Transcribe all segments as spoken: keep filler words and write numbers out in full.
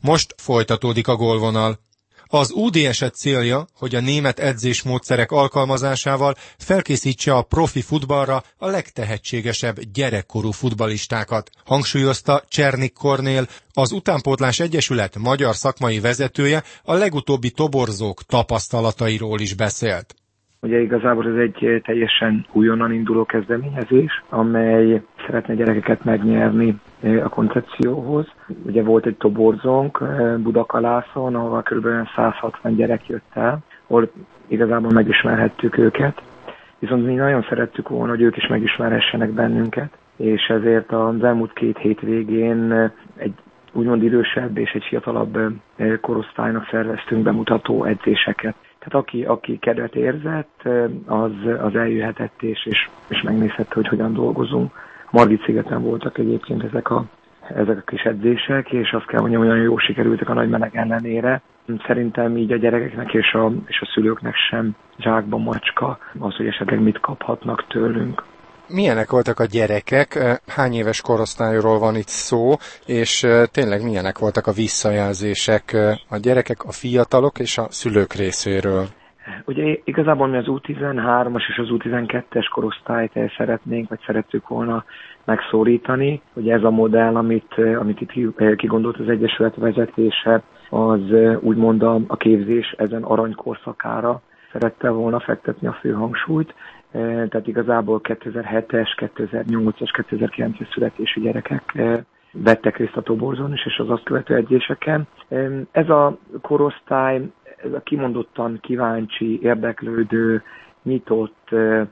Most folytatódik a gólvonal. Az u dé es célja, hogy a német edzésmódszerek alkalmazásával felkészítse a profi futballra a legtehetségesebb gyerekkorú futballistákat, hangsúlyozta Csernik Kornél, az Utánpótlás Egyesület magyar szakmai vezetője, a legutóbbi toborzók tapasztalatairól is beszélt. Ugye igazából ez egy teljesen újonnan induló kezdeményezés, amely szeretne gyerekeket megnyerni a koncepcióhoz. Ugye volt egy toborzónk Budakalászon, ahol kb. száz hatvan gyerek jött el, ahol igazából megismerhettük őket. Viszont mi nagyon szerettük volna, hogy ők is megismerhessenek bennünket, és ezért az elmúlt két hétvégén egy úgymond idősebb és egy fiatalabb korosztálynak szerveztünk bemutató edzéseket. Tehát aki, aki kedvet érzett, az, az eljöhetett és, és, és megnézhette, hogy hogyan dolgozunk. Margit-szigeten voltak egyébként ezek a, ezek a kis edzések, és azt kell mondjam, hogy olyan jól sikerültek a nagy meleg ellenére. Szerintem így a gyerekeknek és a, és a szülőknek sem zsákba macska az, hogy esetleg mit kaphatnak tőlünk. Milyenek voltak a gyerekek, hány éves korosztályról van itt szó, és tényleg milyenek voltak a visszajelzések a gyerekek, a fiatalok és a szülők részéről? Ugye igazából mi az u tizenhármas és az u tizenkettes korosztályt szeretnénk, vagy szerettük volna megszólítani. Ugye ez a modell, amit, amit itt kigondolt az Egyesület vezetése, az úgymond a, a képzés ezen aranykorszakára szerette volna fektetni a fő hangsúlyt. Tehát igazából kétezer-hetes, kétezer-nyolcas, kétezer-kilences születésű gyerekek vettek részt a toborzón is, és az azt követő edzéseken. Ez a korosztály, ez a kimondottan kíváncsi, érdeklődő, nyitott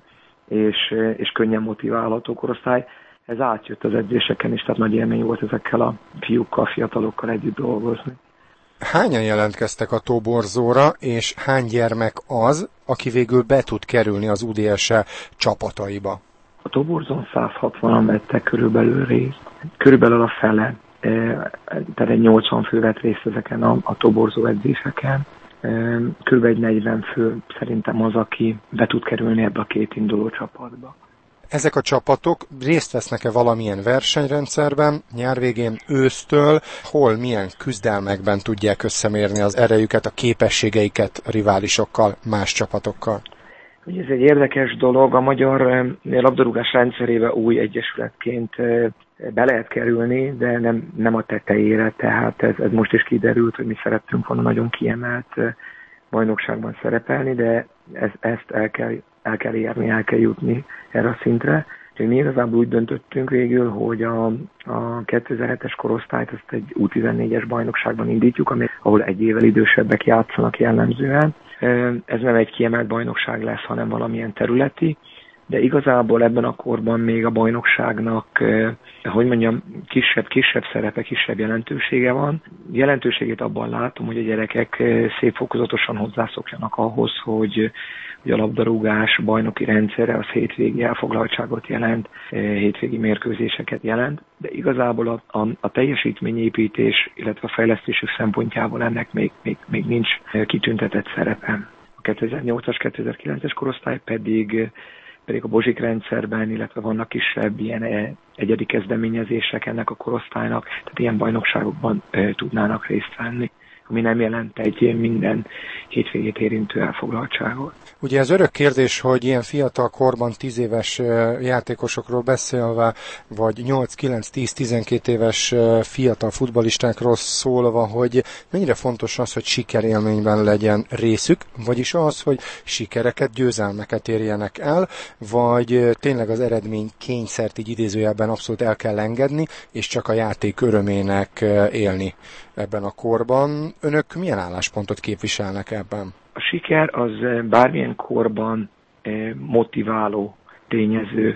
és, és könnyen motiválható korosztály, ez átjött az edzéseken is, tehát nagy élmény volt ezekkel a fiúkkal, fiatalokkal együtt dolgozni. Hányan jelentkeztek a toborzóra, és hány gyermek az, aki végül be tud kerülni az u dé es csapataiba? A toborzón száz hatvanan vettek körülbelül részt. Körülbelül a fele, tehát egy nyolcvan fő vett részt ezeken a, a toborzó edzéseken. Körülbelül egy negyven fő szerintem az, aki be tud kerülni ebbe a két induló csapatba. Ezek a csapatok részt vesznek-e valamilyen versenyrendszerben, nyár végén, ősztől, hol, milyen küzdelmekben tudják összemérni az erejüket, a képességeiket a riválisokkal, más csapatokkal? Ugye ez egy érdekes dolog, a magyar labdarúgás rendszerébe új egyesületként be lehet kerülni, de nem, nem a tetejére, tehát ez, ez most is kiderült, hogy mi szerettünk volna nagyon kiemelt bajnokságban szerepelni, de ez, ezt el kell, el kell érni, el kell jutni erre a szintre. Úgyhogy mi igazából úgy döntöttünk végül, hogy a, a kétezer-hetes korosztályt ezt egy u tizennégyes bajnokságban indítjuk, ahol egy évvel idősebbek játszanak jellemzően. Ez nem egy kiemelt bajnokság lesz, hanem valamilyen területi, de igazából ebben a korban még a bajnokságnak, hogy mondjam, kisebb-kisebb szerepe, kisebb jelentősége van. Jelentőségét abban látom, hogy a gyerekek szép fokozatosan hozzászokjanak ahhoz, hogy, hogy a labdarúgás bajnoki rendszere az hétvégi elfoglaltságot jelent, hétvégi mérkőzéseket jelent, de igazából a, a, a teljesítményépítés, illetve a fejlesztésük szempontjából ennek még, még, még nincs kitüntetett szerepe. A kétezer-nyolcas, kétezer-kilences korosztály pedig pedig a Bozsik rendszerben, illetve vannak kisebb ilyen egyedi kezdeményezések ennek a korosztálynak, tehát ilyen bajnokságokban e, tudnának részt venni, ami nem jelent egy minden hétvégét érintő elfoglaltságot. Ugye ez örök kérdés, hogy ilyen fiatal korban tíz éves játékosokról beszélve, vagy nyolc, kilenc, tíz, tizenkét éves fiatal futballistákról szólva, hogy mennyire fontos az, hogy sikerélményben legyen részük, vagyis az, hogy sikereket, győzelmeket érjenek el, vagy tényleg az eredmény kényszert így idézőjelben abszolút el kell engedni, és csak a játék örömének élni ebben a korban. Önök milyen álláspontot képviselnek ebben? A siker az bármilyen korban motiváló tényező.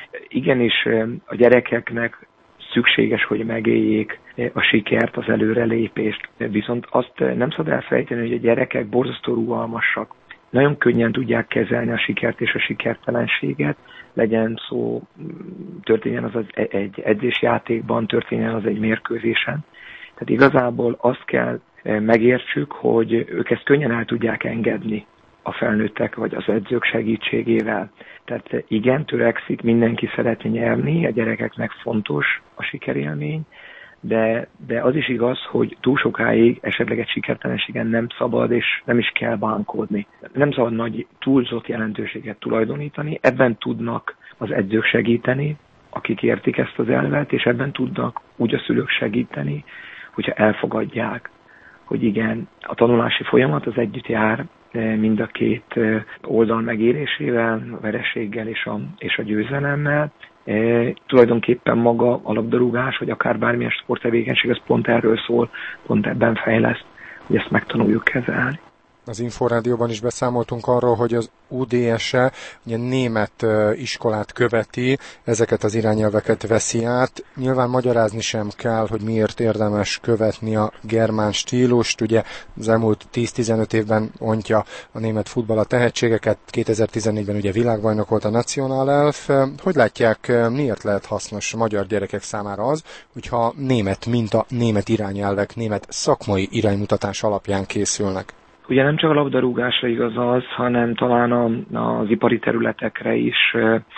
Igenis a gyerekeknek szükséges, hogy megéljék a sikert, az előrelépést, viszont azt nem szabad elfelejteni, hogy a gyerekek borzasztó rugalmasak. Nagyon könnyen tudják kezelni a sikert és a sikertelenséget, legyen szó, történjen az egy edzésjátékban, történjen az egy mérkőzésen. Tehát igazából azt kell megértsük, hogy ők ezt könnyen el tudják engedni a felnőttek vagy az edzők segítségével. Tehát igen, törekszik, mindenki szeretne nyerni, a gyerekeknek fontos a sikerélmény, de, de az is igaz, hogy túl sokáig esetleg egy sikertelenségen nem szabad, és nem is kell bánkodni. Nem szabad nagy túlzott jelentőséget tulajdonítani, ebben tudnak az edzők segíteni, akik értik ezt az elvet, és ebben tudnak úgy a szülők segíteni, hogyha elfogadják, hogy igen, a tanulási folyamat az együtt jár mind a két oldal megérésével, a vereséggel és a, és a győzelemmel. E, tulajdonképpen maga a labdarúgás, vagy akár bármilyen sporttevékenység, ez pont erről szól, pont ebben fejleszt, hogy ezt megtanuljuk kezelni. Az Inforádióban is beszámoltunk arról, hogy az u dé es-e ugye német iskolát követi, ezeket az irányelveket veszi át. Nyilván magyarázni sem kell, hogy miért érdemes követni a germán stílust. Ugye az elmúlt tíz-tizenöt évben ontja a német futball a tehetségeket, kétezer-tizennégyben ugye világbajnok volt a Nationalelf. Hogy látják, miért lehet hasznos a magyar gyerekek számára az, hogyha német minta, német irányelvek, német szakmai iránymutatás alapján készülnek? Ugye nem csak a labdarúgásra igaz az, hanem talán a, az ipari területekre is,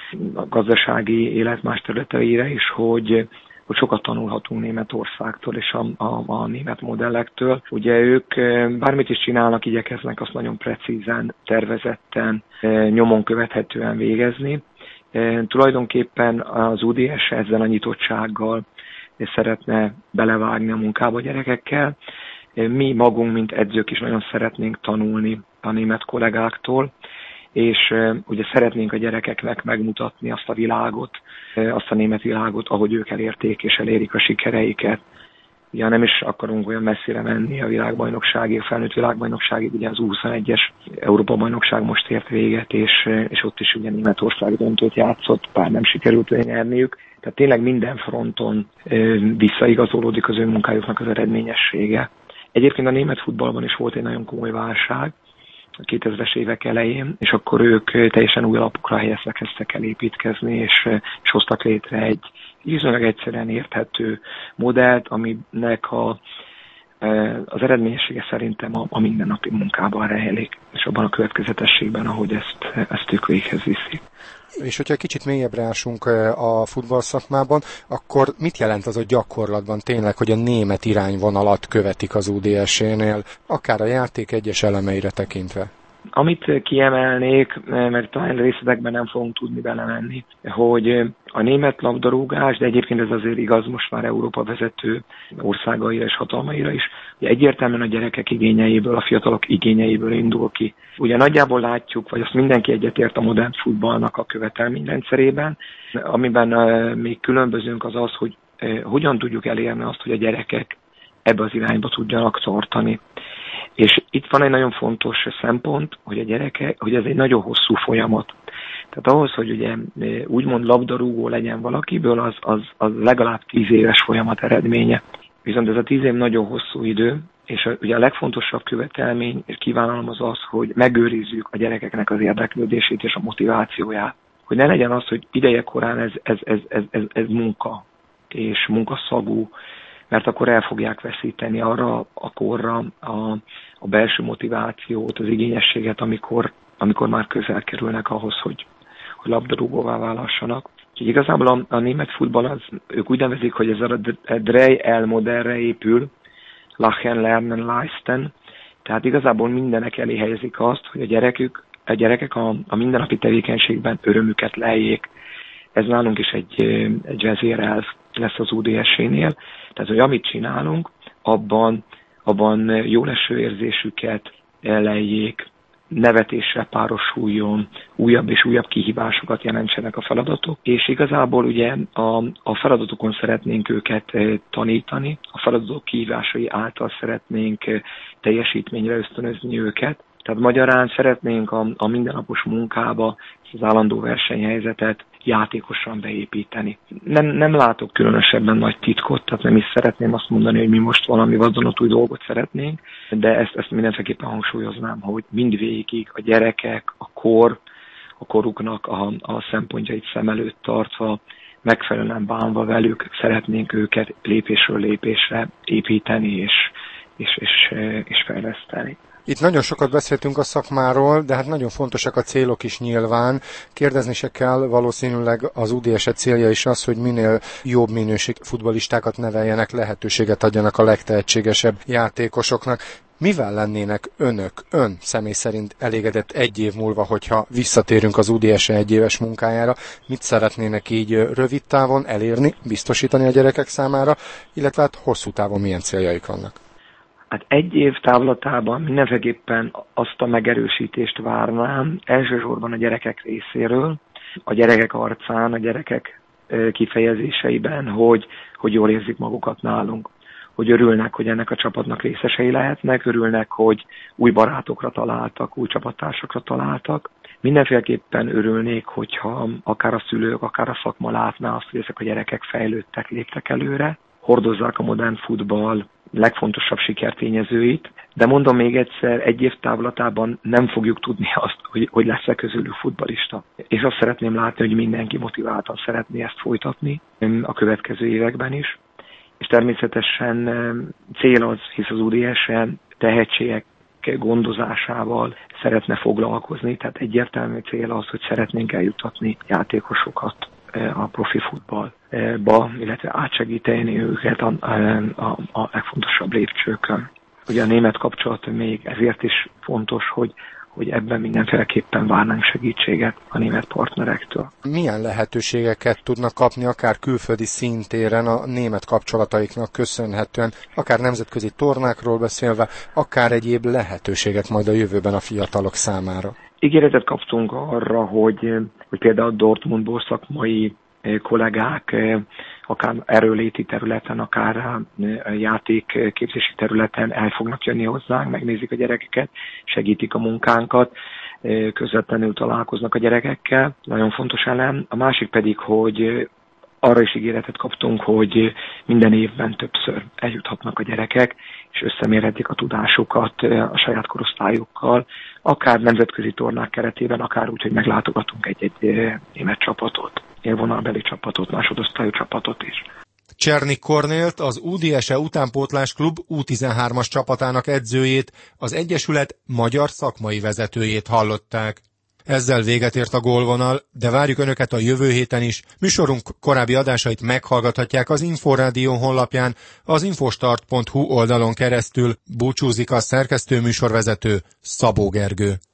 a gazdasági élet más területeire is, hogy, hogy sokat tanulhatunk Németországtól és a, a, a német modellektől. Ugye ők bármit is csinálnak, igyekeznek azt nagyon precízen, tervezetten, nyomon követhetően végezni. Tulajdonképpen az u dé es ezzel a nyitottsággal szeretne belevágni a munkába a gyerekekkel. Mi magunk, mint edzők is nagyon szeretnénk tanulni a német kollégáktól, és ugye szeretnénk a gyerekeknek megmutatni azt a világot, azt a német világot, ahogy ők elérték és elérik a sikereiket. Ugye nem is akarunk olyan messzire menni a világbajnokságig, a felnőtt világbajnokságig, ugye az U huszonegyes Európa-bajnokság most ért véget, és, és ott is ugye Németország döntőt játszott, bár nem sikerült nyerniük. Tehát tényleg minden fronton visszaigazolódik az ő munkájuknak az eredményessége. Egyébként a német futballban is volt egy nagyon komoly válság a kétezres évek elején, és akkor ők teljesen új alapokra helyezve kezdtek el építkezni, és, és hoztak létre egy viszonylag egyszerűen érthető modellt, aminek a, az eredményessége szerintem a, a mindennapi munkában rejlik, és abban a következetességben, ahogy ezt, ezt ők véghez viszik. És hogyha kicsit mélyebbre ásunk a futball szakmában, akkor mit jelent az a gyakorlatban tényleg, hogy a német irányvonalat követik az u dé es-nél, akár a játék egyes elemeire tekintve? Amit kiemelnék, mert talán részletekben nem fogunk tudni belemenni, hogy a német labdarúgás, de egyébként ez azért igaz most már Európa vezető országaira és hatalmaira is, hogy egyértelműen a gyerekek igényeiből, a fiatalok igényeiből indul ki. Ugye nagyjából látjuk, vagy azt mindenki egyetért a modern futballnak a követelményrendszerében, amiben még különbözünk az az, hogy hogyan tudjuk elérni azt, hogy a gyerekek ebbe az irányba tudjanak tartani. És itt van egy nagyon fontos szempont, hogy a gyerekek, hogy ez egy nagyon hosszú folyamat. Tehát ahhoz, hogy ugye úgymond labdarúgó legyen valakiből, az, az, az legalább tíz éves folyamat eredménye. Viszont ez a tíz év nagyon hosszú idő, és a, ugye a legfontosabb követelmény és kívánalom az az, hogy megőrizzük a gyerekeknek az érdeklődését és a motivációját. Hogy ne legyen az, hogy ideje korán ez, ez, ez, ez, ez, ez munka és munkaszagú, mert akkor el fogják veszíteni arra a korra a, a belső motivációt, az igényességet, amikor, amikor már közel kerülnek ahhoz, hogy, hogy labdarúgóvá válhassanak. Úgyhogy igazából a, a német futball, az, ők úgy nevezik, hogy ez a drei el modellre épül, lachen, lernen, leisten, tehát igazából mindenek elé helyezik azt, hogy a, gyerekük, a gyerekek a, a mindennapi tevékenységben örömüket leljék. Ez nálunk is egy, egy vezérelv lesz az u dé es-nél. Tehát, hogy amit csinálunk, abban, abban jó leső érzésüket elejék, nevetéssel párosuljon, újabb és újabb kihívásokat jelentsenek a feladatok, és igazából ugye a, a feladatokon szeretnénk őket tanítani, a feladatok kihívásai által szeretnénk teljesítményre ösztönözni őket. Tehát magyarán szeretnénk a, a mindennapos munkába az állandó versenyhelyzetet játékosan beépíteni. Nem, nem látok különösebben nagy titkot, tehát nem is szeretném azt mondani, hogy mi most valami vadonatúj dolgot szeretnénk, de ezt, ezt mindenféleképpen hangsúlyoznám, hogy mindvégig a gyerekek, a kor, a koruknak a, a szempontjait szem előtt tartva, megfelelően bánva velük szeretnénk őket lépésről lépésre építeni és, és, és, és fejleszteni. Itt nagyon sokat beszéltünk a szakmáról, de hát nagyon fontosak a célok is nyilván. Kérdezni se kell, valószínűleg az u dé es e célja is az, hogy minél jobb minőségű futballistákat neveljenek, lehetőséget adjanak a legtehetségesebb játékosoknak. Mivel lennének önök, ön személy szerint elégedett egy év múlva, hogyha visszatérünk az u dé es e egyéves munkájára? Mit szeretnének így rövid távon elérni, biztosítani a gyerekek számára, illetve hát hosszú távon milyen céljaik vannak? Hát egy év távlatában mindenféleképpen azt a megerősítést várnám, elsősorban a gyerekek részéről, a gyerekek arcán, a gyerekek kifejezéseiben, hogy, hogy jól érzik magukat nálunk. Hogy örülnek, hogy ennek a csapatnak részesei lehetnek, örülnek, hogy új barátokra találtak, új csapattársakra találtak. Mindenféleképpen örülnék, hogyha akár a szülők, akár a szakma látná azt, hogy ezek a gyerekek fejlődtek, léptek előre, hordozzák a modern futball legfontosabb sikertényezőit, de mondom még egyszer, egy év távlatában nem fogjuk tudni azt, hogy, hogy lesz-e közülük futballista. És azt szeretném látni, hogy mindenki motiváltan szeretné ezt folytatni a következő években is. És természetesen cél az, hisz az u dé es e tehetségek gondozásával szeretne foglalkozni, tehát egyértelmű cél az, hogy szeretnénk eljuttatni játékosokat a profi futballba, illetve átsegíteni őket a, a, a legfontosabb lépcsőkön. Ugye a német kapcsolat még ezért is fontos, hogy hogy ebben mindenféleképpen várnánk segítséget a német partnerektől. Milyen lehetőségeket tudnak kapni akár külföldi szintéren a német kapcsolataiknak köszönhetően, akár nemzetközi tornákról beszélve, akár egyéb lehetőségek majd a jövőben a fiatalok számára? Ígéretet kaptunk arra, hogy, hogy például Dortmundból szakmai kollégák akár erőléti területen, akár játékképzési területen el fognak jönni hozzánk, megnézik a gyerekeket, segítik a munkánkat, közvetlenül találkoznak a gyerekekkel. Nagyon fontos elem. A másik pedig, hogy arra is ígéretet kaptunk, hogy minden évben többször eljuthatnak a gyerekek, és összemérhetik a tudásukat a saját korosztályukkal, akár nemzetközi tornák keretében, akár úgy, hogy meglátogatunk egy-egy német csapatot, élvonalbeli csapatot, másodosztályú csapatot is. Csernik Kornélt, az u dé es e utánpótlás klub u tizenhármas csapatának edzőjét, az Egyesület magyar szakmai vezetőjét hallották. Ezzel véget ért a gólvonal, de várjuk Önöket a jövő héten is. Műsorunk korábbi adásait meghallgathatják az Inforádió honlapján, az infostart pont hu oldalon keresztül. Búcsúzik a szerkesztő műsorvezető Szabó Gergő.